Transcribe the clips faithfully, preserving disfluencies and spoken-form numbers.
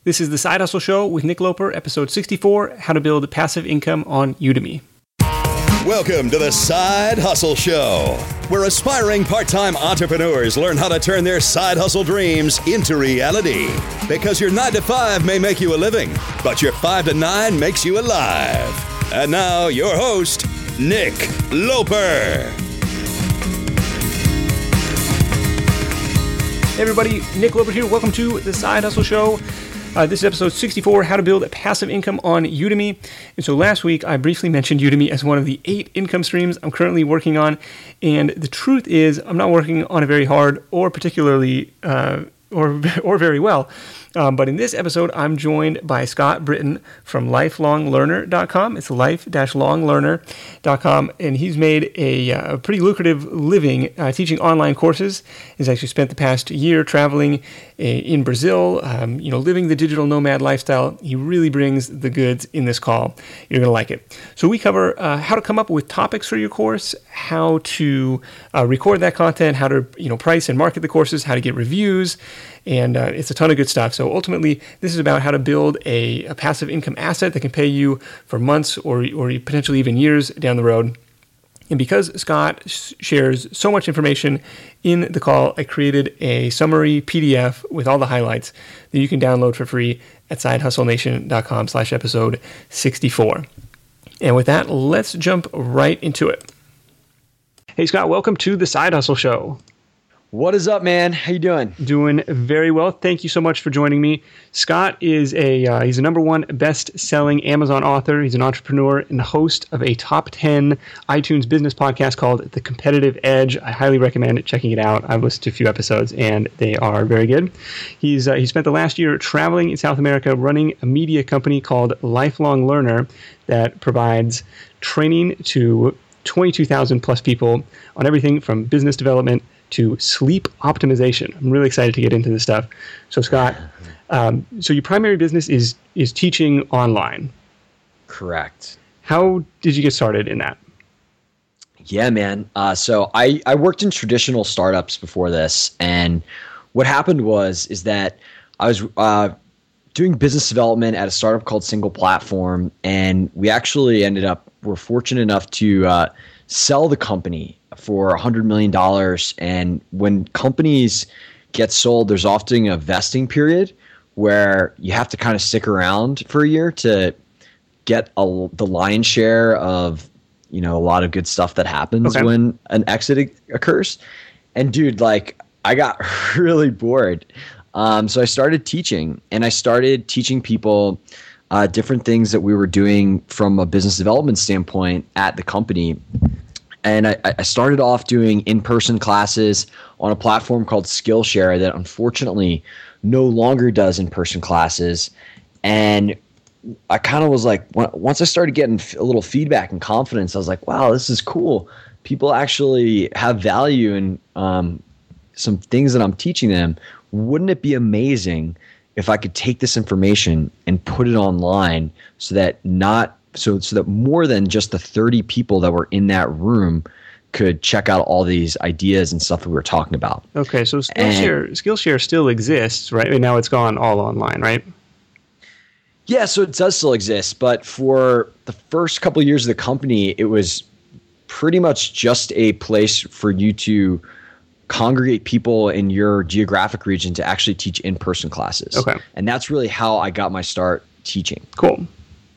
This is the Side Hustle Show with Nick Loper, episode sixty-four, How to Build Passive Income on Udemy. Welcome to the Side Hustle Show, where aspiring part-time entrepreneurs learn how to turn their side hustle dreams into reality. Because your nine to five may make you a living, but your five to nine makes you alive. And now, your host, Nick Loper. Hey everybody, Nick Loper here. Welcome to the Side Hustle Show. Uh, this is episode sixty-four, How to Build a Passive Income on Udemy. And so last week, I briefly mentioned Udemy as one of the eight income streams I'm currently working on. And the truth is, I'm not working on it very hard or particularly, uh, or, or very well. Um, but in this episode, I'm joined by Scott Britton from lifelong learner dot com. It's life dash long learner dot com, and he's made a, uh, a pretty lucrative living uh, teaching online courses. He's actually spent the past year traveling uh, in Brazil, um, you know, living the digital nomad lifestyle. He really brings the goods in this call. You're going to like it. So we cover uh, how to come up with topics for your course, how to uh, record that content, how to you know price and market the courses, how to get reviews, and uh, it's a ton of good stuff. So ultimately, this is about how to build a, a passive income asset that can pay you for months or, or potentially even years down the road. And because Scott sh- shares so much information in the call, I created a summary P D F with all the highlights that you can download for free at sidehustlenation.com slash episode 64. And with that, let's jump right into it. Hey, Scott, welcome to the Side Hustle Show. What is up, man? How you doing? Doing very well. Thank you so much for joining me. Scott is a uh, he's a number one best-selling Amazon author. He's an entrepreneur and host of a top ten iTunes business podcast called The Competitive Edge. I highly recommend checking it out. I've listened to a few episodes, and they are very good. He's uh, he spent the last year traveling in South America, running a media company called Lifelong Learner that provides training to twenty-two thousand plus people on everything from business development to sleep optimization. I'm really excited to get into this stuff. So Scott, um, so your primary business is is teaching online. Correct. How did you get started in that? Yeah, man. Uh, so I, I worked in traditional startups before this, and what happened was is that I was uh, doing business development at a startup called Single Platform, and we actually ended up, we're fortunate enough to uh, sell the company for one hundred million dollars. And when companies get sold, there's often a vesting period where you have to kind of stick around for a year to get a, the lion's share of, you know, a lot of good stuff that happens okay. when an exit occurs. And dude, like I got really bored. Um, so I started teaching, and I started teaching people uh, different things that we were doing from a business development standpoint at the company. And I, I started off doing in-person classes on a platform called Skillshare that unfortunately no longer does in-person classes. And I kind of was like, once I started getting a little feedback and confidence, I was like, wow, this is cool. People actually have value in um, some things that I'm teaching them. Wouldn't it be amazing if I could take this information and put it online so that not So, so that more than just the thirty people that were in that room could check out all these ideas and stuff that we were talking about. Okay, so Skillshare, and, Skillshare still exists, right? And now it's gone all online, right? Yeah, so it does still exist, but for the first couple of years of the company, it was pretty much just a place for you to congregate people in your geographic region to actually teach in-person classes. Okay. And that's really how I got my start teaching. Cool.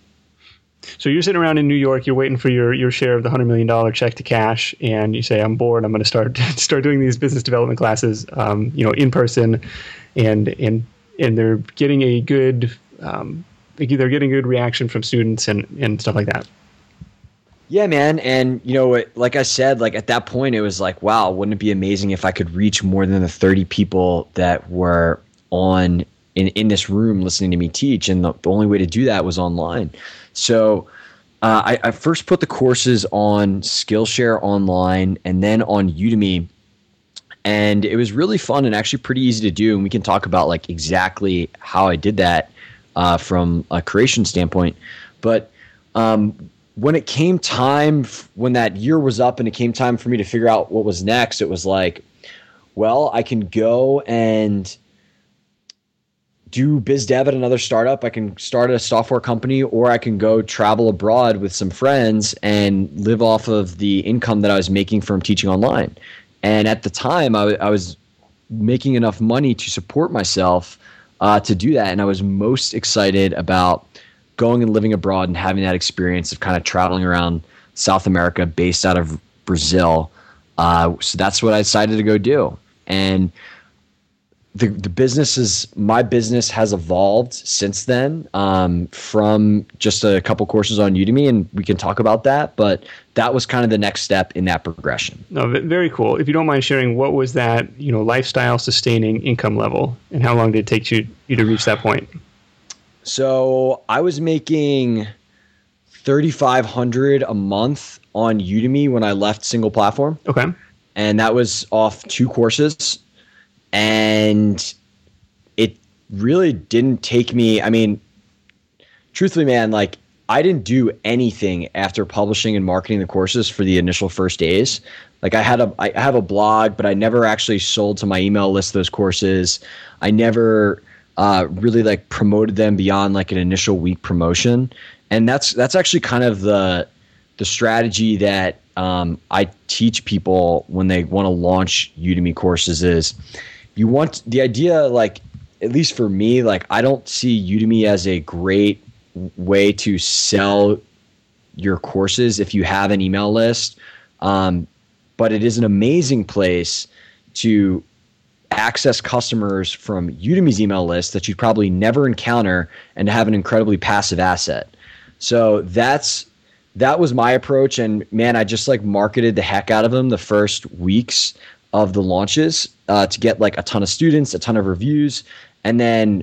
So you're sitting around in New York, you're waiting for your, your share of the one hundred million dollars check to cash, and you say, I'm bored, I'm going to start start doing these business development classes, um, you know, in person, and and and they're getting a good um, they're getting good reaction from students and, and stuff like that. Yeah, man. And, you know, like I said, like at that point, it was like, wow, wouldn't it be amazing if I could reach more than the thirty people that were on in, in this room listening to me teach? And the, the only way to do that was online. So uh, I, I first put the courses on Skillshare online and then on Udemy. And it was really fun and actually pretty easy to do. And we can talk about like exactly how I did that uh, from a creation standpoint. But um, when it came time, when that year was up and it came time for me to figure out what was next, it was like, well, I can go and do biz dev at another startup. I can start a software company, or I can go travel abroad with some friends and live off of the income that I was making from teaching online. And at the time, I, I was making enough money to support myself uh, to do that. And I was most excited about going and living abroad and having that experience of kind of traveling around South America based out of Brazil. Uh, so that's what I decided to go do. And the the business is, my business has evolved since then, um, from just a couple courses on Udemy, and we can talk about that. But that was kind of the next step in that progression. No, very cool. If you don't mind sharing, what was that, you know, lifestyle sustaining income level, and how long did it take you, you to reach that point? So I was making thirty-five hundred dollars a month on Udemy when I left single platform. Okay. And that was off two courses. And it really didn't take me, I mean, truthfully, man, like I didn't do anything after publishing and marketing the courses for the initial first days. Like I had a, I have a blog, but I never actually sold to my email list those courses. I never uh, really like promoted them beyond like an initial week promotion. And that's, that's actually kind of the, the strategy that um, I teach people when they want to launch Udemy courses is, you want the idea, like, at least for me, like, I don't see Udemy as a great way to sell your courses if you have an email list. Um, but it is an amazing place to access customers from Udemy's email list that you'd probably never encounter and to have an incredibly passive asset. So that's, that was my approach. And man, I just like marketed the heck out of them the first weeks of the launches uh, to get like a ton of students, a ton of reviews. And then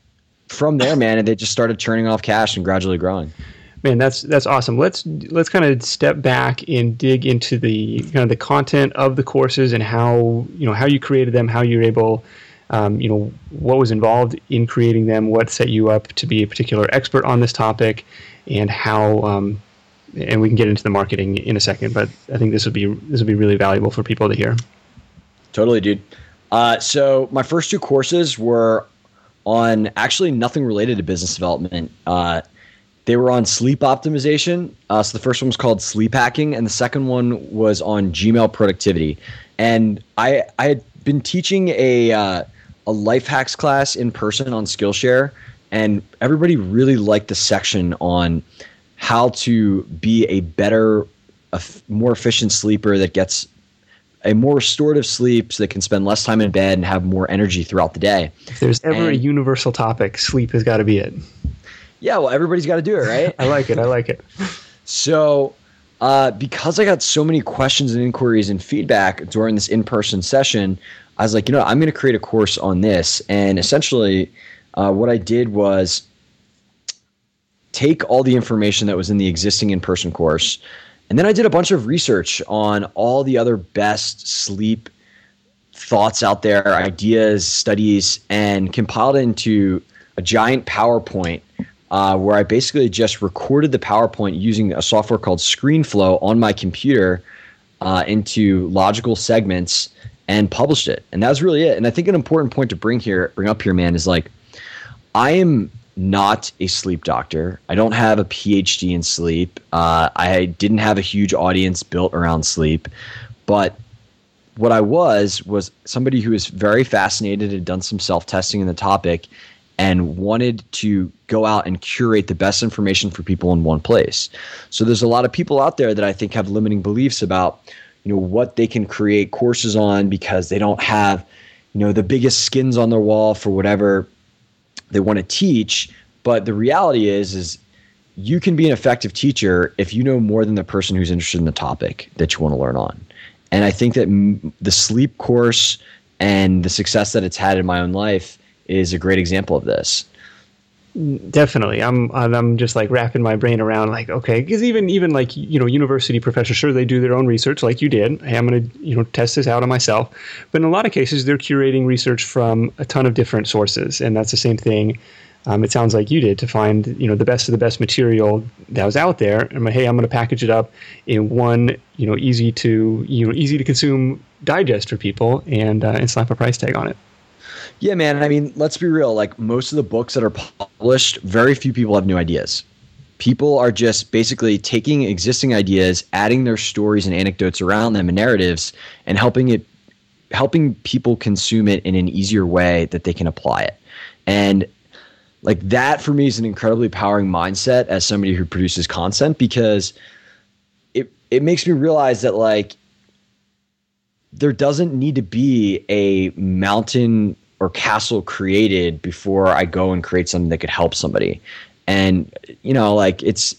from there, man, they just started churning off cash and gradually growing. Man, that's that's awesome. Let's let's kind of step back and dig into the kind of the content of the courses and how, you know, how you created them, how you're able, um, you know, what was involved in creating them, what set you up to be a particular expert on this topic, and how um, and we can get into the marketing in a second, but I think this would be this would be really valuable for people to hear. Totally, dude. Uh, so my first two courses were on actually nothing related to business development. Uh, they were on sleep optimization. Uh, so the first one was called Sleep Hacking, and the second one was on Gmail productivity. And I I had been teaching a uh, a life hacks class in person on Skillshare, and everybody really liked the section on how to be a better, a f- more efficient sleeper that gets a more restorative sleep so they can spend less time in bed and have more energy throughout the day. If there's ever and, a universal topic, sleep has got to be it. Yeah, well, everybody's got to do it, right? I like it. I like it. So uh, because I got so many questions and inquiries and feedback during this in-person session, I was like, you know, I'm going to create a course on this. And essentially uh, what I did was take all the information that was in the existing in-person course, and then I did a bunch of research on all the other best sleep thoughts out there, ideas, studies, and compiled it into a giant PowerPoint uh, where I basically just recorded the PowerPoint using a software called ScreenFlow on my computer uh, into logical segments and published it. And that was really it. And I think an important point to bring here, bring up here, man, is like, I am not a sleep doctor. I don't have a P H D in sleep. Uh, I didn't have a huge audience built around sleep. But what I was, was somebody who was very fascinated, had done some self-testing in the topic, and wanted to go out and curate the best information for people in one place. So there's a lot of people out there that I think have limiting beliefs about, you know, what they can create courses on because they don't have, you know, the biggest skins on their wall for whatever they want to teach. But the reality is, is you can be an effective teacher if you know more than the person who's interested in the topic that you want to learn on. And I think that m- the sleep course and the success that it's had in my own life is a great example of this. Definitely. I'm I'm just like wrapping my brain around like, okay, because even even like, you know, university professors, sure, they do their own research like you did. Hey, I'm going to, you know, test this out on myself. But in a lot of cases, they're curating research from a ton of different sources. And that's the same thing. Um, it sounds like you did, to find, you know, the best of the best material that was out there. And hey, I'm going to package it up in one, you know, easy to, you know, easy to consume digest for people, and uh, and slap a price tag on it. Yeah, man. I mean, let's be real. Like most of the books that are published, very few people have new ideas. People are just basically taking existing ideas, adding their stories and anecdotes around them and narratives, and helping it, helping people consume it in an easier way that they can apply it. And like that for me is an incredibly empowering mindset as somebody who produces content, because it it makes me realize that like there doesn't need to be a mountain or castle created before I go and create something that could help somebody. And, you know, like it's,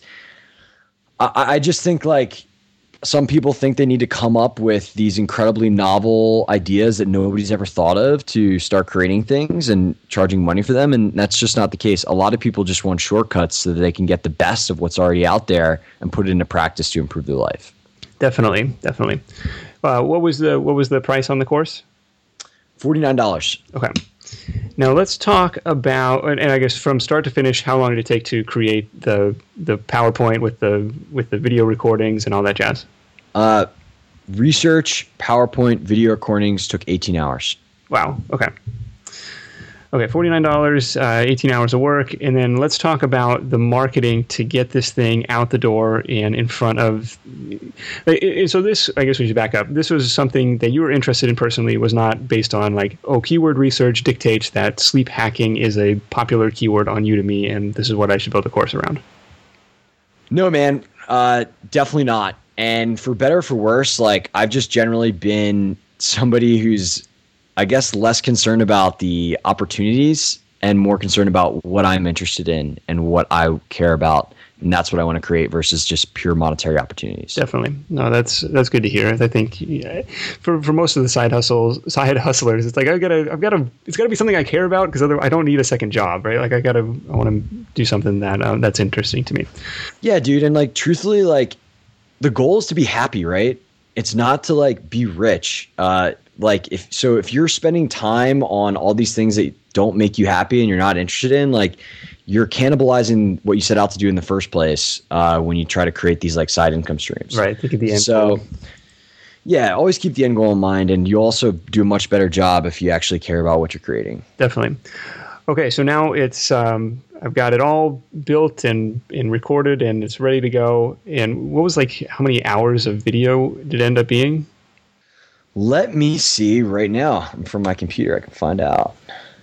I, I just think like some people think they need to come up with these incredibly novel ideas that nobody's ever thought of to start creating things and charging money for them. And that's just not the case. A lot of people just want shortcuts so that they can get the best of what's already out there and put it into practice to improve their life. Definitely. Definitely. Uh, what was the, what was the price on the course? forty-nine dollars. Okay. Now let's talk about, and I guess from start to finish, how long did it take to create the the PowerPoint with the with the video recordings and all that jazz? Uh, research, PowerPoint, video recordings took eighteen hours. Wow. Okay. Okay, forty-nine dollars, uh, eighteen hours of work, and then let's talk about the marketing to get this thing out the door and in front of. So this, I guess we should back up. This was something that you were interested in personally. Was not based on like, oh, keyword research dictates that sleep hacking is a popular keyword on Udemy, and this is what I should build a course around. No, man, uh, definitely not. And for better or for worse, like I've just generally been somebody who's, I guess, less concerned about the opportunities and more concerned about what I'm interested in and what I care about. And that's what I want to create versus just pure monetary opportunities. Definitely. No, that's that's good to hear. I think yeah, for for most of the side hustles, side hustlers, it's like I gotta, I've got to, it's got to be something I care about because otherwise I don't need a second job, right? Like I gotta, I want to do something that um, that's interesting to me. Yeah, dude. And like, truthfully, like the goal is to be happy, right? It's not to like be rich. Uh, Like if so, if you're spending time on all these things that don't make you happy and you're not interested in, like you're cannibalizing what you set out to do in the first place uh, when you try to create these like side income streams. Right. Think of the end so, goal. Yeah, always keep the end goal in mind, and you also do a much better job if you actually care about what you're creating. Definitely. Okay, so now it's um, I've got it all built and, and recorded, and it's ready to go. And what was like how many hours of video did it end up being? Let me see right now from my computer. I can find out.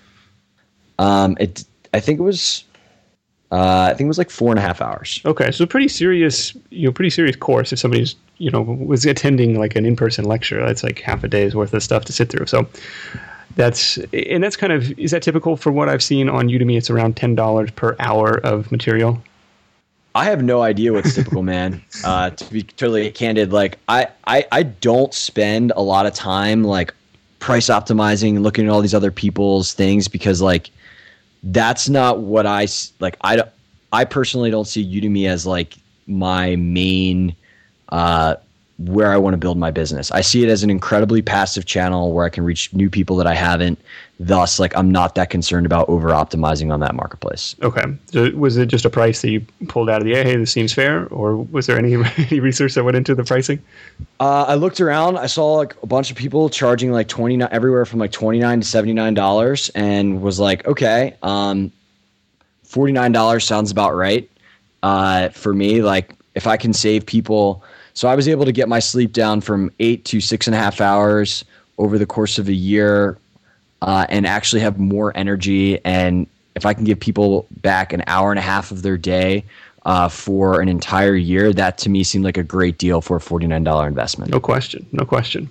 Um, it. I think it was. Uh, I think it was like four and a half hours. Okay, so pretty serious. You know, pretty serious course. If somebody's you know was attending like an in-person lecture, that's like half a day's worth of stuff to sit through. So that's and that's kind of is that typical for what I've seen on Udemy? It's around ten dollars per hour of material. I have no idea what's typical, man. Uh, to be totally candid, like I, I, I don't spend a lot of time like price optimizing and looking at all these other people's things because like that's not what I like. I, I personally don't see Udemy as like my main uh, where I want to build my business. I see it as an incredibly passive channel where I can reach new people that I haven't. Thus, like I'm not that concerned about over optimizing on that marketplace. Okay. So was it just a price that you pulled out of the air? Hey, this seems fair, or was there any, any research that went into the pricing? Uh, I looked around. I saw like a bunch of people charging like twenty everywhere from like twenty nine to seventy nine dollars, and was like, okay, um, forty nine dollars sounds about right uh, for me. Like if I can save people, so I was able to get my sleep down from eight to six and a half hours over the course of a year. Uh, and actually have more energy. And if I can give people back an hour and a half of their day uh, for an entire year, that to me seemed like a great deal for a forty-nine dollars investment. No question. No question.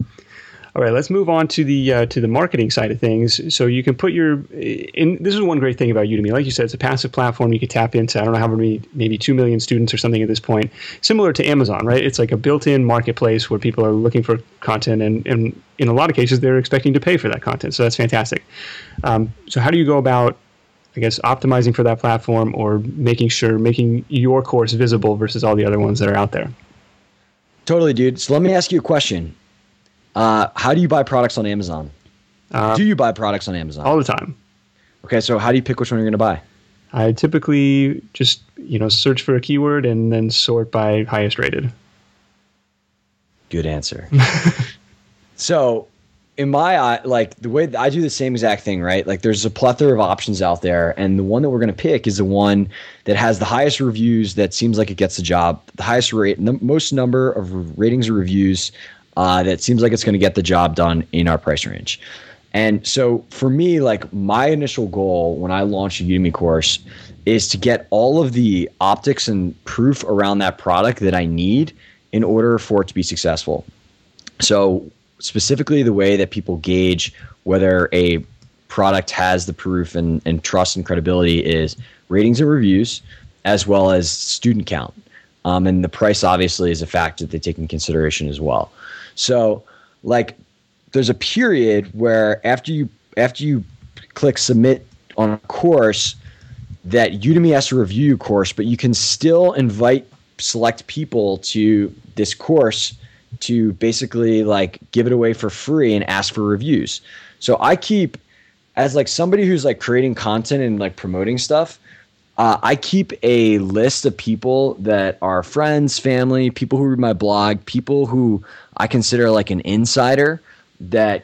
All right, let's move on to the uh, to the marketing side of things. So you can put your, in, this is one great thing about Udemy. Like you said, it's a passive platform you could tap into. I don't know how many, maybe two million students or something at this point. Similar to Amazon, right? It's like a built-in marketplace where people are looking for content, and, and in a lot of cases, they're expecting to pay for that content. So that's fantastic. Um, so how do you go about, I guess, optimizing for that platform or making sure, making your course visible versus all the other ones that are out there? Totally, dude. So let me ask you a question. Uh, how do you buy products on Amazon? Uh, do you buy products on Amazon? All the time. Okay, so how do you pick which one you're going to buy? I typically just, you know, search for a keyword and then sort by highest rated. Good answer. So in my eye, like the way I do the same exact thing, right? Like there's a plethora of options out there, and the one that we're going to pick is the one that has the highest reviews, that seems like it gets the job, the highest rate, the most number of ratings or reviews uh, that seems like it's going to get the job done in our price range. And so for me, like my initial goal when I launch a Udemy course is to get all of the optics and proof around that product that I need in order for it to be successful. So specifically the way that people gauge whether a product has the proof and, and trust and credibility is ratings and reviews, as well as student count. Um, and the price obviously is a factor that they take into consideration as well. So like there's a period where after you after you click submit on a course, that Udemy has to review your course, but you can still invite select people to this course to basically like give it away for free and ask for reviews. So I keep, as like somebody who's like creating content and like promoting stuff, uh, I keep a list of people that are friends, family, people who read my blog, people who I consider like an insider that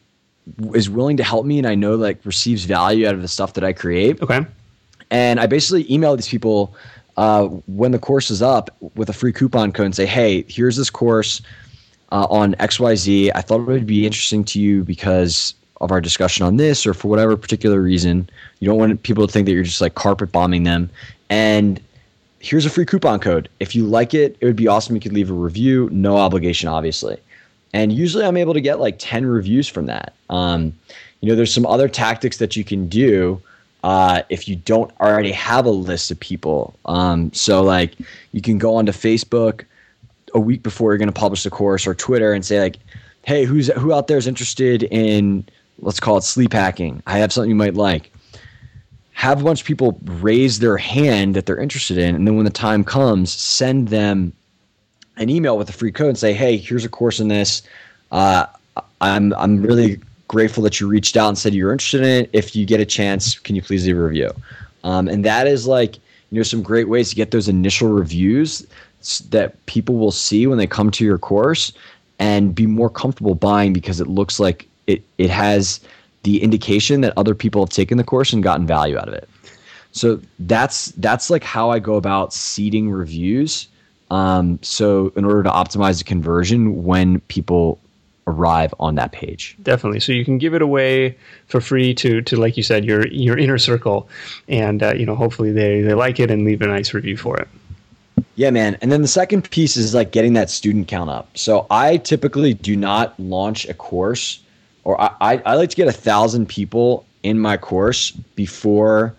is willing to help me and I know like receives value out of the stuff that I create. Okay. And I basically email these people uh, when the course is up with a free coupon code and say, hey, here's this course uh, on X Y Z. I thought it would be interesting to you because of our discussion on this or for whatever particular reason. You don't want people to think that you're just like carpet bombing them. And here's a free coupon code. If you like it, it would be awesome. You could leave a review, no obligation, obviously. And usually I'm able to get like ten reviews from that. Um, you know, there's some other tactics that you can do uh, if you don't already have a list of people. Um, so like you can go onto Facebook a week before you're going to publish the course, or Twitter, and say like, hey, who's who out there is interested in, let's call it sleep hacking. I have something you might like. Have a bunch of people raise their hand that they're interested in. And then when the time comes, send them an email with a free code and say, hey, here's a course in this. Uh, I'm I'm really grateful that you reached out and said you're interested in it. If you get a chance, can you please leave a review? Um, and that is like, you know, some great ways to get those initial reviews that people will see when they come to your course and be more comfortable buying because it looks like it it has the indication that other people have taken the course and gotten value out of it. So that's that's like how I go about seeding reviews. Um, so in order to optimize the conversion when people arrive on that page. Definitely. So you can give it away for free to, to like you said, your your inner circle, and uh, you know, hopefully they, they like it and leave a nice review for it. Yeah, man. And then the second piece is like getting that student count up. So I typically do not launch a course, or I, I, I like to get a thousand people in my course before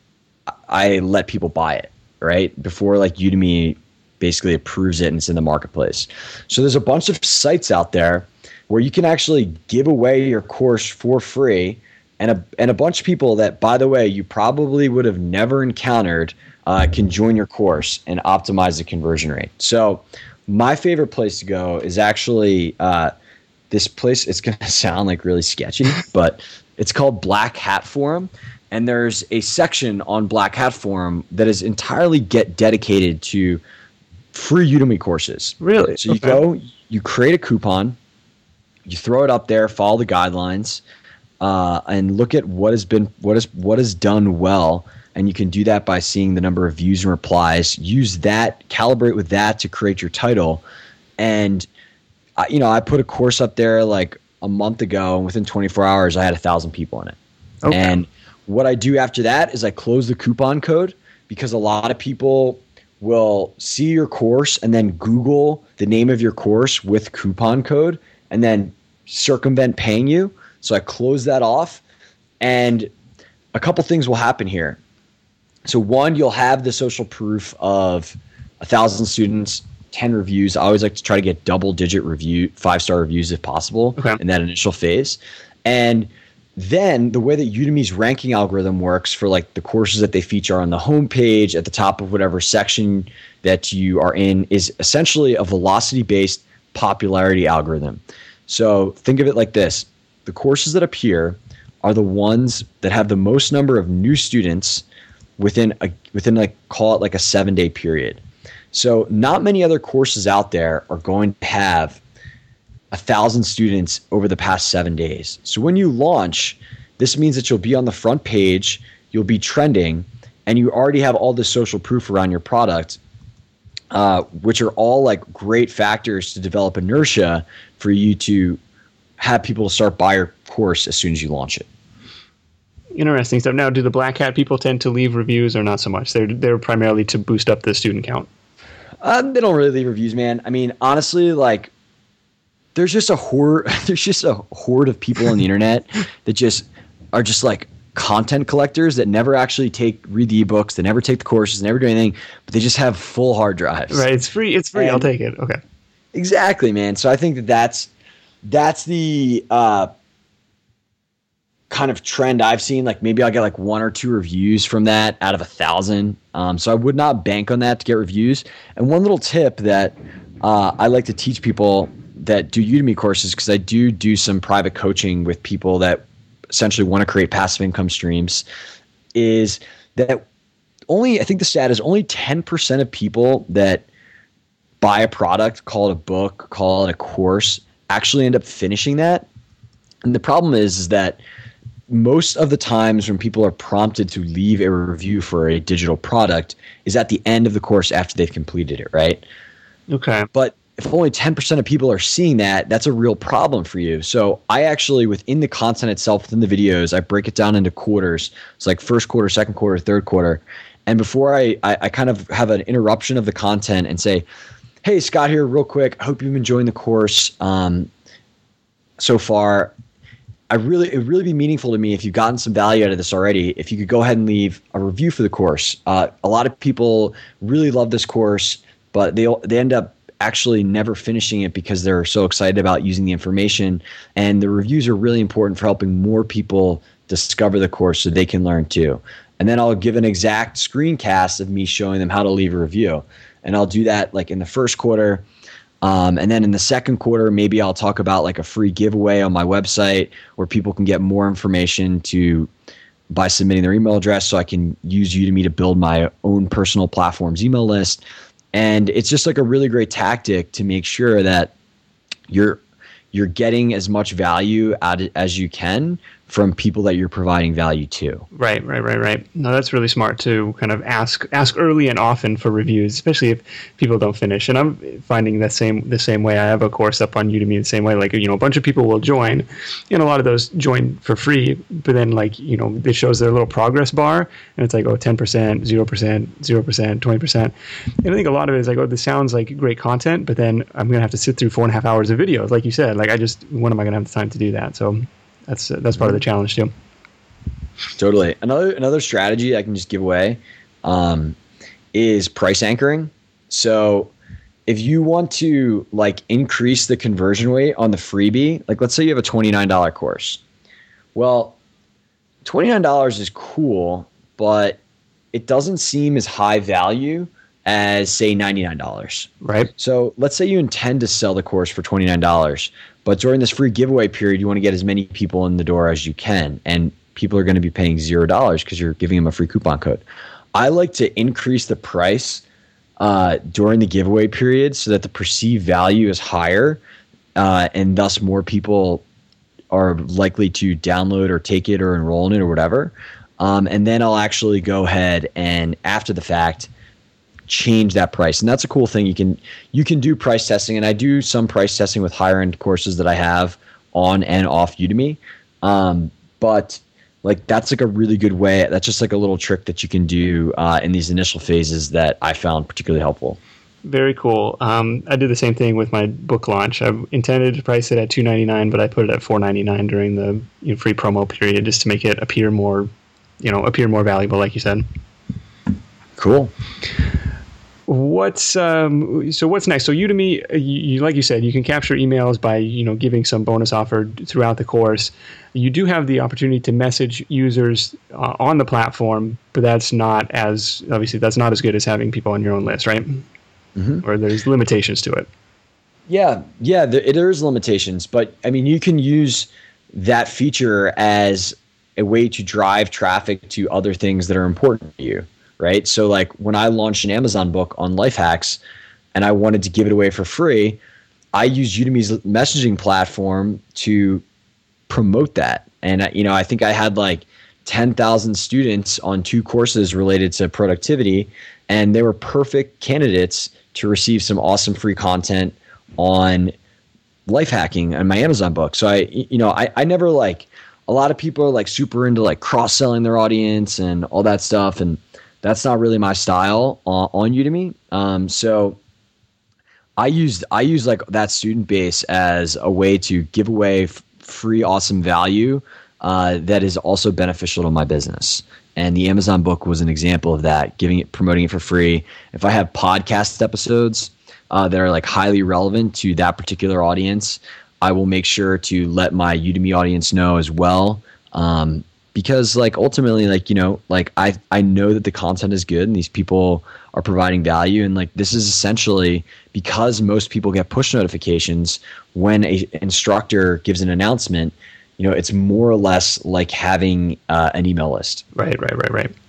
I let people buy it, right? Before like Udemy basically approves it and it's in the marketplace. So there's a bunch of sites out there where you can actually give away your course for free, and a and a bunch of people that, by the way, you probably would have never encountered uh, can join your course and optimize the conversion rate. So my favorite place to go is actually uh, this place. It's going to sound like really sketchy, but it's called Black Hat Forum. And there's a section on Black Hat Forum that is entirely get dedicated to free Udemy courses. Really? So you Okay. go, you create a coupon, you throw it up there, follow the guidelines, uh, and look at what has been what is what is done well. And you can do that by seeing the number of views and replies. Use that, calibrate with that to create your title. And I, you know, I put a course up there like a month ago, and within twenty-four hours, I had a thousand people in it. Okay. And what I do after that is I close the coupon code, because a lot of people will see your course and then Google the name of your course with coupon code and then circumvent paying you. So I close that off, and a couple things will happen here. So one, you'll have the social proof of a thousand students, ten reviews. I always like to try to get double digit review, five-star reviews if possible Okay. in that initial phase. And then the way that Udemy's ranking algorithm works for like the courses that they feature on the homepage at the top of whatever section that you are in is essentially a velocity-based popularity algorithm. So think of it like this. The courses that appear are the ones that have the most number of new students within a within like call it like a seven-day period. So not many other courses out there are going to have a thousand students over the past seven days. So when you launch, this means that you'll be on the front page, you'll be trending, and you already have all the social proof around your product, uh, which are all like great factors to develop inertia for you to have people start buy your course as soon as you launch it. Interesting stuff. Now, do the Black Hat people tend to leave reviews or not so much? They're they're primarily to boost up the student count. Um, they don't really leave reviews, man. I mean, honestly, like there's just a horde. There's just a horde of people on the internet that just are just like content collectors that never actually take read the ebooks, they never take the courses, they never do anything, but they just have full hard drives. Right? It's free. It's free. And I'll take it. Okay. Exactly, man. So I think that that's that's the uh, kind of trend I've seen. Like maybe I'll get like one or two reviews from that out of a thousand. Um, so I would not bank on that to get reviews. And one little tip that uh, I like to teach people that do Udemy courses, because I do do some private coaching with people that essentially want to create passive income streams, is that only, I think the stat is only ten percent of people that buy a product, call it a book, call it a course, actually end up finishing that. And the problem is, is that most of the times when people are prompted to leave a review for a digital product is at the end of the course after they've completed it, right? Okay. But if only ten percent of people are seeing that, that's a real problem for you. So I actually, within the content itself, within the videos, I break it down into quarters. It's like first quarter, second quarter, third quarter. And before I, I, I kind of have an interruption of the content and say, hey, Scott here, real quick. I hope you've been enjoying the course um, so far. I really, it would really be meaningful to me if you've gotten some value out of this already, if you could go ahead and leave a review for the course. Uh, a lot of people really love this course, but they they end up actually never finishing it because they're so excited about using the information. And the reviews are really important for helping more people discover the course so they can learn too. And then I'll give an exact screencast of me showing them how to leave a review. And I'll do that like in the first quarter. Um, and then in the second quarter, maybe I'll talk about like a free giveaway on my website where people can get more information to by submitting their email address, so I can use Udemy to build my own personal platform's email list. And it's just like a really great tactic to make sure that you're you're getting as much value out as you can from people that you're providing value to. Right, right, right, right. No, that's really smart to kind of ask ask early and often for reviews, especially if people don't finish. And I'm finding the same the same way. I have a course up on Udemy the same way. Like, you know, a bunch of people will join, and a lot of those join for free. But then, like, you know, it shows their little progress bar, and it's like, oh, ten percent, zero percent, zero percent, twenty percent. And I think a lot of it is like, oh, this sounds like great content, but then I'm going to have to sit through four and a half hours of videos. Like you said, like I just, when am I going to have the time to do that? So That's that's part of the challenge too. Totally. Another another strategy I can just give away um, is price anchoring. So if you want to like increase the conversion rate on the freebie, like let's say you have a twenty-nine dollars course. Well, twenty-nine dollars is cool, but it doesn't seem as high value as say ninety-nine dollars. Right. So let's say you intend to sell the course for twenty-nine dollars. But during this free giveaway period, you want to get as many people in the door as you can. And people are going to be paying zero dollars because you're giving them a free coupon code. I like to increase the price uh, during the giveaway period so that the perceived value is higher, uh, and thus more people are likely to download or take it or enroll in it or whatever. Um, and then I'll actually go ahead and after the fact change that price. And that's a cool thing. You can you can do price testing, and I do some price testing with higher end courses that I have on and off Udemy. Um, but like that's like a really good way. That's just like a little trick that you can do uh, in these initial phases that I found particularly helpful. Very cool. Um, I did the same thing with my book launch. I intended to price it at two ninety-nine, but I put it at four ninety-nine during the you know, free promo period just to make it appear more, you know, appear more valuable, like you said. Cool. What's um, so what's next? So Udemy, you, you, like you said, you can capture emails by you know giving some bonus offer throughout the course. You do have the opportunity to message users uh, on the platform, but that's not as obviously that's not as good as having people on your own list, right? Mm-hmm. Or there's limitations to it. Yeah, yeah, there, there is limitations, but I mean you can use that feature as a way to drive traffic to other things that are important to you. Right. So like when I launched an Amazon book on life hacks and I wanted to give it away for free, I use Udemy's messaging platform to promote that. And, you know, I think I had like ten thousand students on two courses related to productivity, and they were perfect candidates to receive some awesome free content on life hacking and my Amazon book. So I, you know, I, I never like, a lot of people are like super into like cross-selling their audience and all that stuff. And that's not really my style on, on Udemy. Um, so I used, I use like that student base as a way to give away f- free, awesome value uh, that is also beneficial to my business. And the Amazon book was an example of that, giving it, promoting it for free. If I have podcast episodes uh, that are like highly relevant to that particular audience, I will make sure to let my Udemy audience know as well. Um, because like ultimately, like, you know, like I, I know that the content is good and these people are providing value. And like, this is essentially because most people get push notifications when a instructor gives an announcement. You know, it's more or less like having uh, an email list. Right, right, right, right.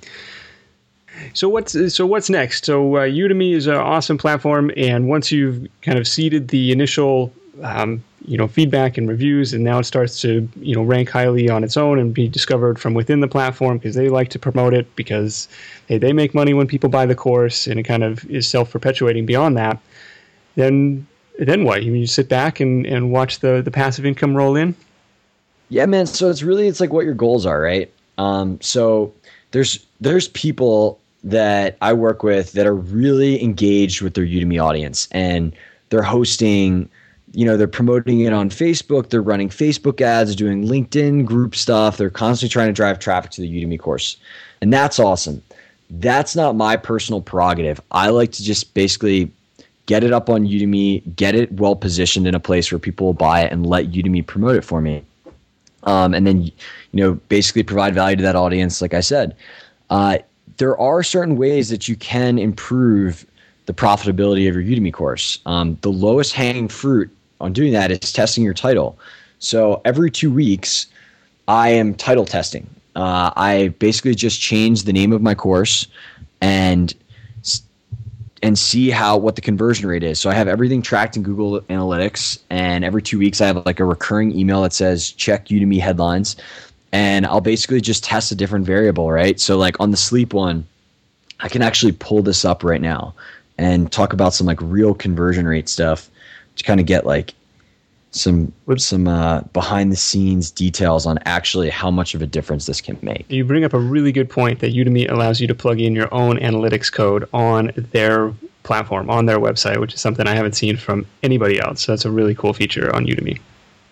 So what's so what's next? So uh, Udemy is an awesome platform, and once you've kind of seeded the initial, um, you know, feedback and reviews, and now it starts to, you know, rank highly on its own and be discovered from within the platform because they like to promote it because hey, they make money when people buy the course, and it kind of is self-perpetuating beyond that. Then then what? You, you sit back and, and watch the the passive income roll in. Yeah, man. So it's really, it's like what your goals are, right? Um, so there's there's people that I work with that are really engaged with their Udemy audience, and they're hosting, you know, they're promoting it on Facebook. They're running Facebook ads, doing LinkedIn group stuff. They're constantly trying to drive traffic to the Udemy course. And that's awesome. That's not my personal prerogative. I like to just basically get it up on Udemy, get it well positioned in a place where people will buy it, and let Udemy promote it for me. Um, and then, you know, basically provide value to that audience. Like I said, uh, there are certain ways that you can improve the profitability of your Udemy course. Um, the lowest hanging fruit on doing that is testing your title. So every two weeks, I am title testing. Uh, I basically just change the name of my course and and see how what the conversion rate is. So I have everything tracked in Google Analytics, and every two weeks I have like a recurring email that says check Udemy headlines, and I'll basically just test a different variable, right? So like on the sleep one, I can actually pull this up right now and talk about some like real conversion rate stuff to kind of get like some some uh, behind the scenes details on actually how much of a difference this can make. You bring up a really good point that Udemy allows you to plug in your own analytics code on their platform, on their website, which is something I haven't seen from anybody else. So that's a really cool feature on Udemy.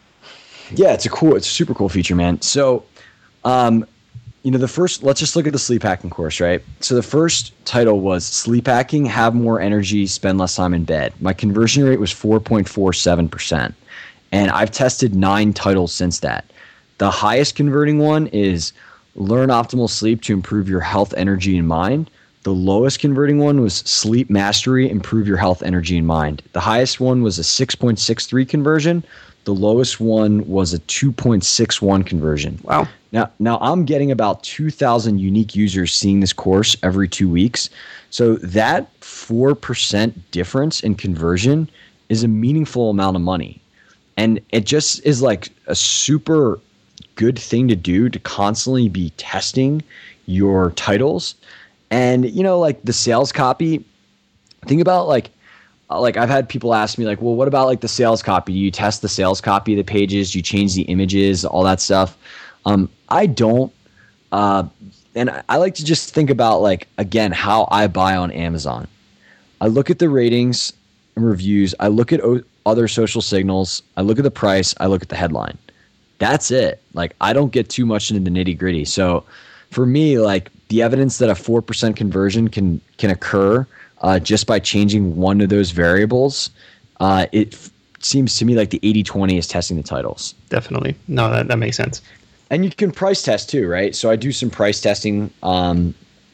Yeah, it's a cool, it's a super cool feature, man. So, um, you know, the first, let's just look at the sleep hacking course, right? So the first title was Sleep Hacking, Have More Energy, Spend Less Time in Bed. My conversion rate was four point four seven percent. And I've tested nine titles since that. The highest converting one is Learn Optimal Sleep to Improve Your Health, Energy, and Mind. The lowest converting one was Sleep Mastery, Improve Your Health, Energy, and Mind. The highest one was a six point six three conversion. The lowest one was a two point six one conversion. Wow. Now, now I'm getting about two thousand unique users seeing this course every two weeks. So that four percent difference in conversion is a meaningful amount of money. And it just is like a super good thing to do, to constantly be testing your titles. And, you know, like the sales copy, think about like, like I've had people ask me like, well, what about like the sales copy? Do you test the sales copy of the pages? Do you change the images, all that stuff? Um, I don't. Uh, and I like to just think about like, again, how I buy on Amazon. I look at the ratings and reviews. I look at o- other social signals. I look at the price. I look at the headline. That's it. Like, I don't get too much into the nitty gritty. So for me, like the evidence that a four percent conversion can, can occur uh, just by changing one of those variables, uh, it f- seems to me like the eighty twenty is testing the titles. Definitely. No, that, that makes sense. And you can price test too, right? So I do some price testing, um,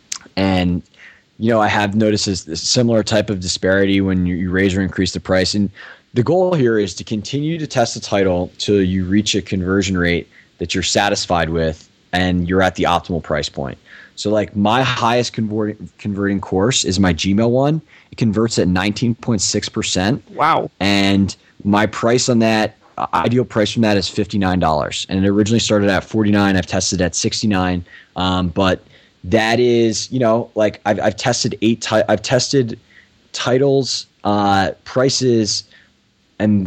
and you know, I have noticed a similar type of disparity when you, you raise or increase the price. And the goal here is to continue to test the title till you reach a conversion rate that you're satisfied with and you're at the optimal price point. So like my highest converting converting course is my Gmail one. It converts at nineteen point six percent. Wow. And my price on that, uh, ideal price from that is fifty-nine dollars. And it originally started at forty-nine. I've tested at sixty-nine. Um, but that is, you know, like I've, I've tested eight, ti- I've tested titles, uh, prices, and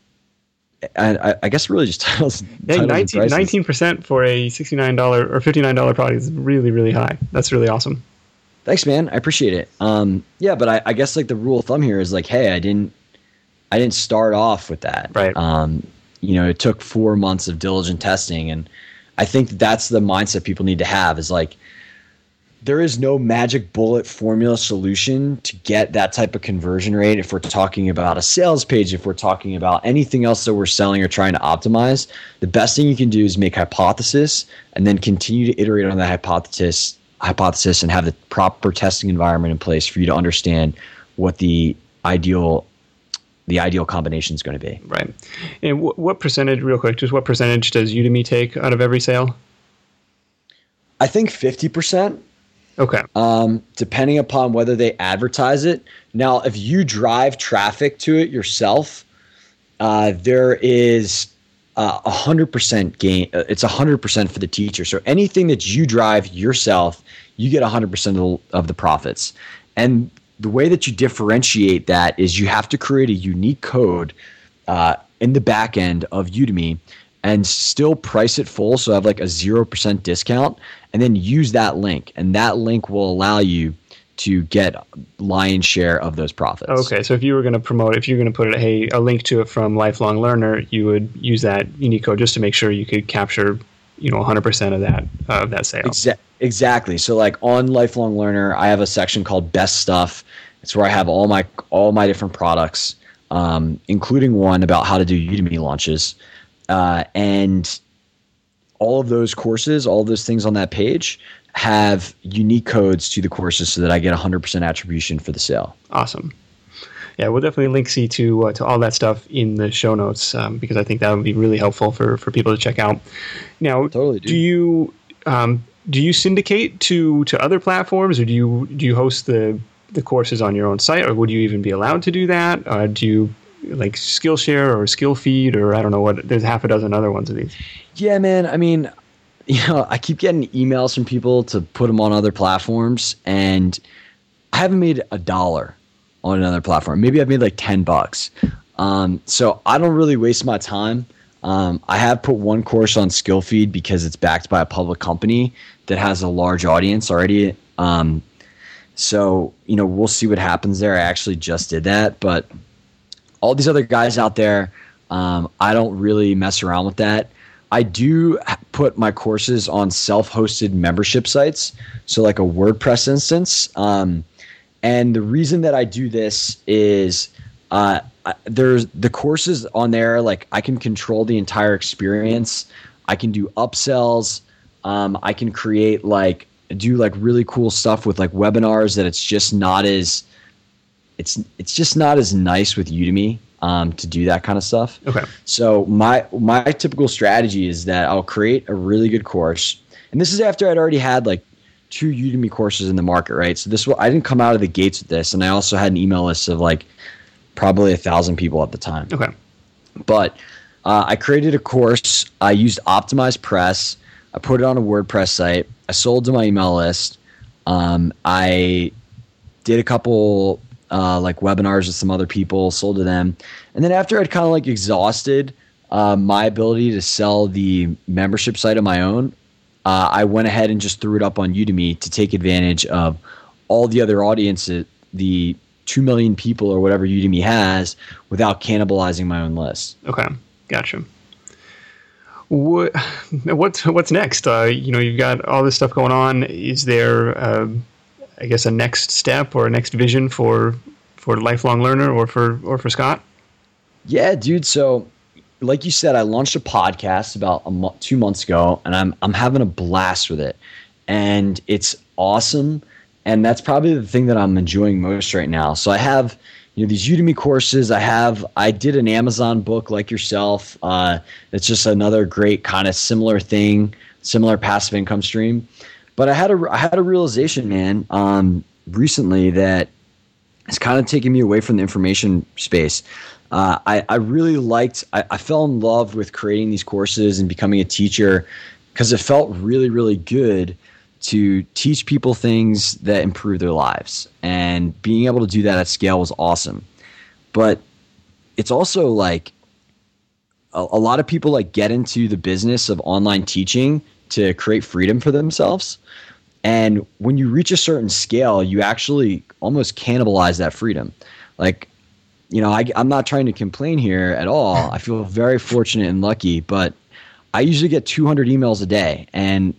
I, I guess really just titles. Yeah, titles nineteen, nineteen percent for a sixty-nine dollars or fifty-nine dollars product is really, really high. That's really awesome. Thanks, man. I appreciate it. Um, yeah, but I, I guess like the rule of thumb here is like, hey, I didn't, I didn't start off with that. Right. Um, you know, it took four months of diligent testing, and I think that's the mindset people need to have. Is like, there is no magic bullet formula solution to get that type of conversion rate. If we're talking about a sales page, if we're talking about anything else that we're selling or trying to optimize, the best thing you can do is make hypothesis and then continue to iterate on that hypothesis hypothesis and have the proper testing environment in place for you to understand what the ideal the ideal combination is going to be. Right. And w- what percentage, real quick, just what percentage does Udemy take out of every sale? I think fifty percent. Okay. Um, depending upon whether they advertise it. Now, if you drive traffic to it yourself, uh, there is uh, a hundred percent gain. Uh, it's a hundred percent for the teacher. So anything that you drive yourself, you get a hundred percent of the profits. And the way that you differentiate that is you have to create a unique code uh, in the back end of Udemy and still price it full. So have like a zero percent discount, and then use that link. And that link will allow you to get lion's share of those profits. Okay. So if you were going to promote, if you're going to put it, hey, a link to it from Lifelong Learner, you would use that unique code just to make sure you could capture, you know, one hundred percent of that, uh, of that sale. Exa- exactly. So like on Lifelong Learner, I have a section called Best Stuff. It's where I have all my, all my different products, um, including one about how to do Udemy launches. Uh, and all of those courses, all of those things on that page have unique codes to the courses so that I get one hundred percent attribution for the sale. Awesome. Yeah, we'll definitely link C to uh, to all that stuff in the show notes um, because I think that would be really helpful for, for people to check out. Now, totally, do you um, do you syndicate to to other platforms, or do you do you host the the courses on your own site, or would you even be allowed to do that? Uh, do you like Skillshare or Skillfeed, or I don't know what, there's half a dozen other ones of these. Yeah, man. I mean, you know, I keep getting emails from people to put them on other platforms, and I haven't made a dollar on another platform. Maybe I've made like ten bucks. Um, so I don't really waste my time. Um, I have put one course on Skillfeed because it's backed by a public company that has a large audience already. Um, so, you know, we'll see what happens there. I actually just did that, but all these other guys out there, um, I don't really mess around with that. I do put my courses on self-hosted membership sites, so like a WordPress instance. Um, and the reason that I do this is uh, there's the courses on there, like I can control the entire experience. I can do upsells. Um, I can create like do like really cool stuff with like webinars that it's just not as It's it's just not as nice with Udemy um, to do that kind of stuff. Okay. So my my typical strategy is that I'll create a really good course, and this is after I'd already had like two Udemy courses in the market, right? So this I didn't come out of the gates with this, and I also had an email list of like probably a thousand people at the time. Okay. But uh, I created a course. I used Optimized Press. I put it on a WordPress site. I sold to my email list. Um, I did a couple. Uh, like webinars with some other people, sold to them. And then after I'd kind of like exhausted uh, my ability to sell the membership site on my own, uh, I went ahead and just threw it up on Udemy to take advantage of all the other audiences, the two million people or whatever Udemy has, without cannibalizing my own list. Okay, gotcha. What, what's, what's next? Uh, you know, you've got all this stuff going on. Is there... Uh, I guess a next step or a next vision for for Lifelong Learner or for or for Scott? Yeah, dude. So, like you said, I launched a podcast about a mo- two months ago, and I'm I'm having a blast with it, and it's awesome. And that's probably the thing that I'm enjoying most right now. So I have, you know, these Udemy courses. I have I did an Amazon book like yourself. Uh, it's just another great kind of similar thing, similar passive income stream. But I had a I had a realization, man, um, recently that it's kind of taken me away from the information space. Uh, I, I really liked, I, I fell in love with creating these courses and becoming a teacher because it felt really, really good to teach people things that improve their lives. And being able to do that at scale was awesome. But it's also like a, a lot of people like get into the business of online teaching to create freedom for themselves. And when you reach a certain scale, you actually almost cannibalize that freedom. Like, you know, I, I'm not trying to complain here at all. I feel very fortunate and lucky, but I usually get two hundred emails a day, and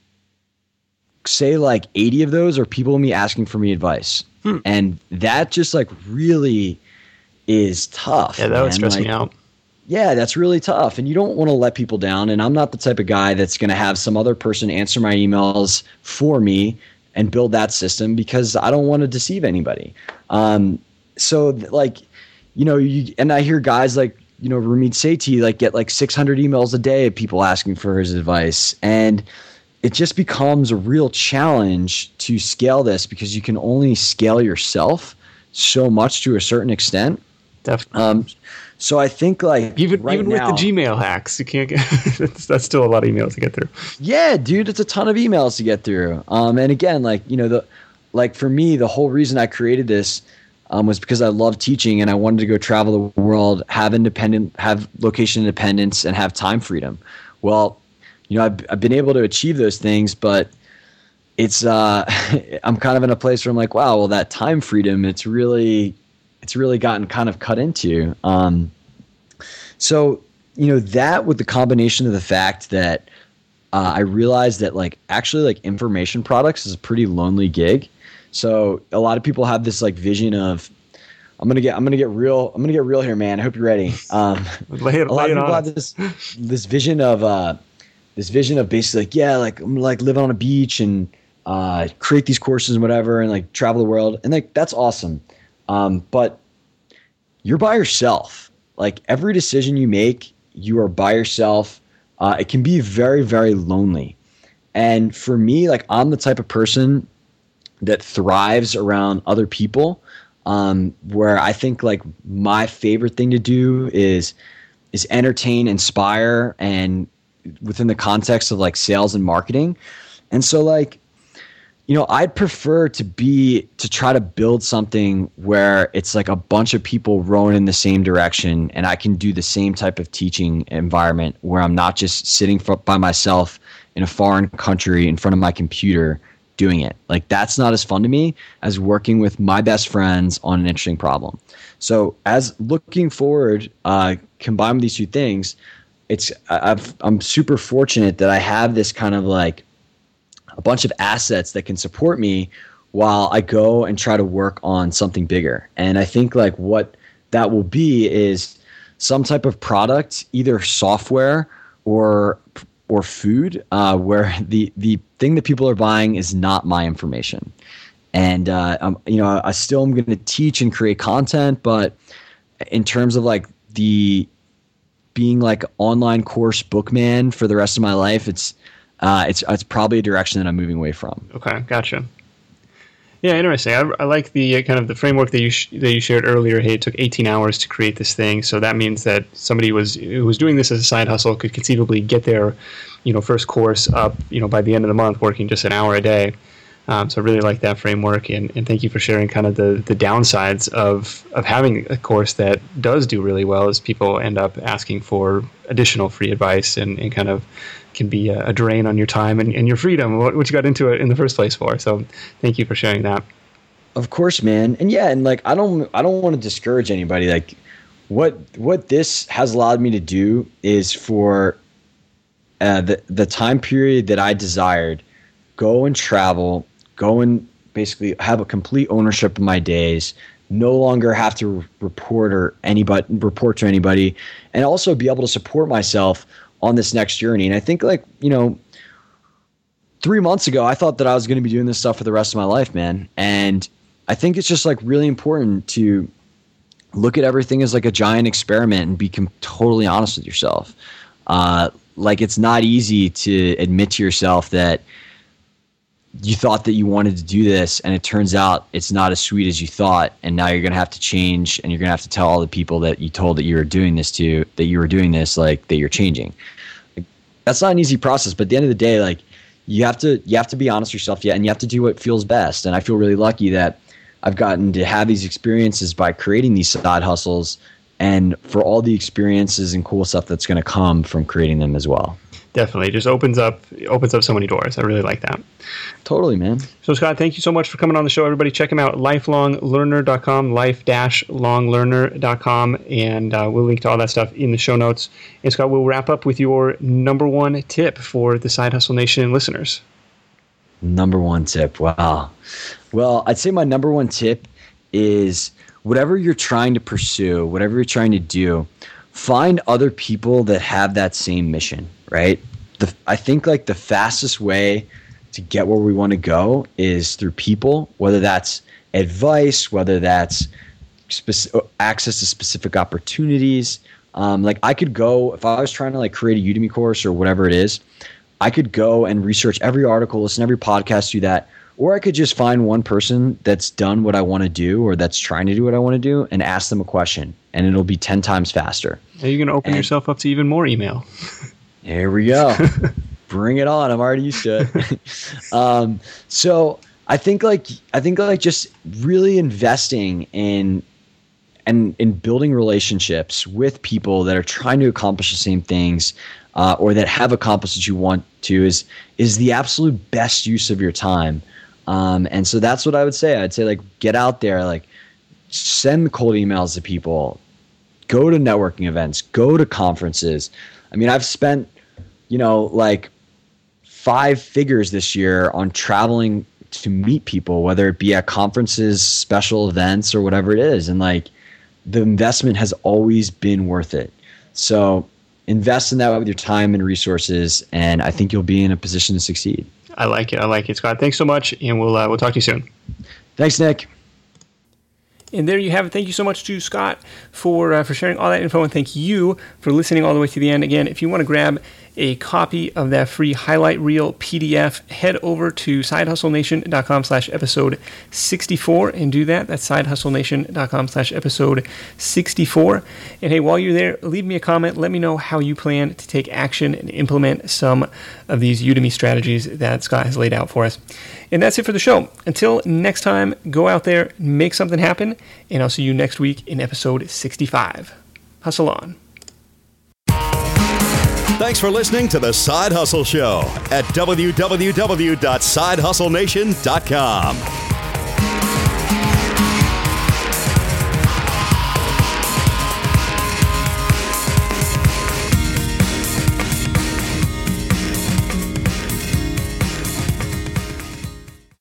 say like eighty of those are people me asking for me advice. Hmm. And that just like really is tough. Yeah, that would stress like, me out. Yeah, that's really tough. And you don't want to let people down. And I'm not the type of guy that's going to have some other person answer my emails for me and build that system, because I don't want to deceive anybody. Um, so like, you know, you, and I hear guys like, you know, Ramit Sethi like get like six hundred emails a day of people asking for his advice. And it just becomes a real challenge to scale this, because you can only scale yourself so much to a certain extent. Definitely. Um, so I think like even right even now, with the Gmail hacks, you can't get that's, that's still a lot of emails to get through. Yeah, dude, it's a ton of emails to get through. Um, and again, like, you know, the like for me, the whole reason I created this um, was because I love teaching and I wanted to go travel the world, have independent, have location independence, and have time freedom. Well, you know, I've, I've been able to achieve those things, but it's uh, I'm kind of in a place where I'm like, wow, well, that time freedom, it's really it's really gotten kind of cut into. Um, so, you know, that with the combination of the fact that uh, I realized that like actually like information products is a pretty lonely gig. So a lot of people have this like vision of, I'm gonna get I'm gonna get real I'm gonna get real here, man. I hope you're ready. Um, lay it, a lot lay of it people on have this this vision of uh, this vision of basically like, yeah, like I'm gonna like live on a beach and uh, create these courses and whatever, and like travel the world, and like that's awesome. Um, but you're by yourself. Like every decision you make, you are by yourself. Uh, it can be very, very lonely. And for me, like I'm the type of person that thrives around other people. Um, where I think like my favorite thing to do is is entertain, inspire, and within the context of like sales and marketing. And so like, you know, I'd prefer to be, to try to build something where it's like a bunch of people rowing in the same direction, and I can do the same type of teaching environment where I'm not just sitting for, by myself in a foreign country in front of my computer doing it. Like that's not as fun to me as working with my best friends on an interesting problem. So as looking forward, uh, combined with these two things, it's I've, I'm super fortunate that I have this kind of like a bunch of assets that can support me while I go and try to work on something bigger. And I think like what that will be is some type of product, either software or or food, uh, where the the thing that people are buying is not my information. And uh, I'm, you know, I still am going to teach and create content, but in terms of like the being like online course bookman for the rest of my life, it's uh, it's it's probably a direction that I'm moving away from. Okay, gotcha. Yeah, interesting. I, I like the uh, kind of the framework that you sh- that you shared earlier. Hey, it took eighteen hours to create this thing, so that means that somebody was who was doing this as a side hustle could conceivably get their, you know, first course up, you know, by the end of the month, working just an hour a day. Um, so I really like that framework, and, and thank you for sharing kind of the, the downsides of of having a course that does do really well, is people end up asking for additional free advice and, and kind of can be a, a drain on your time and, and your freedom, what, what you got into it in the first place for. So thank you for sharing that. Of course, man. And yeah, and like I don't I don't want to discourage anybody. Like what what this has allowed me to do is for uh, the the time period that I desired, go and travel, go and basically have a complete ownership of my days, no longer have to report or anybody report to anybody, and also be able to support myself on this next journey. And I think like, you know, three months ago, I thought that I was going to be doing this stuff for the rest of my life, man. And I think it's just like really important to look at everything as like a giant experiment and be com- totally honest with yourself. Uh, like it's not easy to admit to yourself that you thought that you wanted to do this and it turns out it's not as sweet as you thought, and now you're going to have to change, and you're going to have to tell all the people that you told that you were doing this to, that you were doing this, like, that you're changing. Like, that's not an easy process, but at the end of the day, like, you have to you have to be honest with yourself, yeah, and you have to do what feels best. And I feel really lucky that I've gotten to have these experiences by creating these side hustles, and for all the experiences and cool stuff that's going to come from creating them as well. Definitely. It just opens up opens up so many doors. I really like that. Totally, man. So, Scott, thank you so much for coming on the show. Everybody, check him out, lifelong learner dot com, life dash long learner dot com, and uh, we'll link to all that stuff in the show notes. And, Scott, we'll wrap up with your number one tip for the Side Hustle Nation listeners. Number one tip. Wow. Well, I'd say my number one tip is whatever you're trying to pursue, whatever you're trying to do, find other people that have that same mission, right? The, I think like the fastest way to get where we want to go is through people, whether that's advice, whether that's speci- access to specific opportunities. Um, like I could go, if I was trying to like create a Udemy course or whatever it is, I could go and research every article, listen to every podcast, do that. Or I could just find one person that's done what I want to do or that's trying to do what I want to do and ask them a question, and it'll be ten times faster. Are you going to open and yourself up to even more email? Here we go. Bring it on. I'm already used to it. um, so I think like I think like just really investing in and in building relationships with people that are trying to accomplish the same things uh, or that have accomplished what you want to is is the absolute best use of your time. Um, and so that's what I would say. I'd say like get out there, like send cold emails to people, go to networking events, go to conferences. I mean, I've spent, you know, like five figures this year on traveling to meet people, whether it be at conferences, special events, or whatever it is. And like the investment has always been worth it. So invest in that with your time and resources, and I think you'll be in a position to succeed. I like it. I like it, Scott. Thanks so much, and we'll uh, we'll talk to you soon. Thanks, Nick. And there you have it. Thank you so much to Scott for uh, for sharing all that info, and thank you for listening all the way to the end. Again, if you want to grab a copy of that free highlight reel P D F, head over to sidehustlenation.com slash episode 64 and do that. That's sidehustlenation.com slash episode 64. And hey, while you're there, leave me a comment. Let me know how you plan to take action and implement some of these Udemy strategies that Scott has laid out for us. And that's it for the show. Until next time, go out there, make something happen, and I'll see you next week in episode sixty-five. Hustle on. Thanks for listening to The Side Hustle Show at w w w dot side hustle nation dot com.